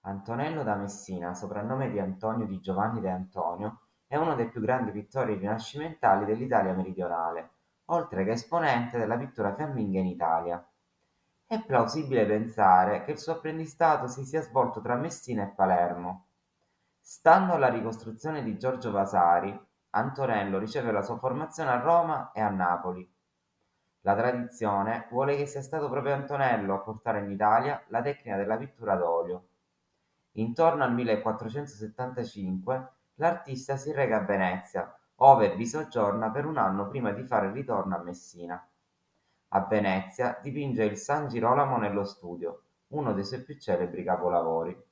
Antonello da Messina, soprannome di Antonio di Giovanni De Antonio, è uno dei più grandi pittori rinascimentali dell'Italia meridionale, oltre che esponente della pittura fiamminga in Italia. È plausibile pensare che il suo apprendistato si sia svolto tra Messina e Palermo. Stando alla ricostruzione di Giorgio Vasari, Antonello riceve la sua formazione a Roma e a Napoli. La tradizione vuole che sia stato proprio Antonello a portare in Italia la tecnica della pittura ad olio. Intorno al 1475 l'artista si reca a Venezia, ove vi soggiorna per un anno prima di fare il ritorno a Messina. A Venezia dipinge il San Girolamo nello studio, uno dei suoi più celebri capolavori.